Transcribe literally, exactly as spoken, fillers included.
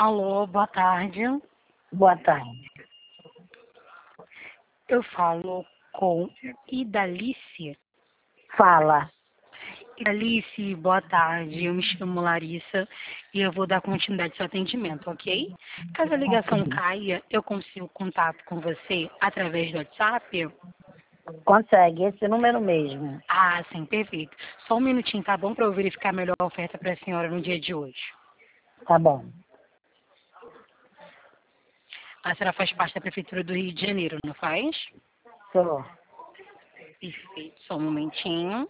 Alô, boa tarde. Boa tarde. Eu falo com Idalice. Fala. Idalice, boa tarde. Eu me chamo Larissa e eu vou dar continuidade ao seu atendimento, ok? Caso a ligação caia, eu consigo contato com você através do WhatsApp? Consegue, esse número mesmo. Ah, sim, perfeito. Só um minutinho, tá bom? Para eu verificar melhor a oferta para a senhora no dia de hoje. Tá bom. A senhora faz parte da Prefeitura do Rio de Janeiro, não faz? Sou. Perfeito. Só um momentinho.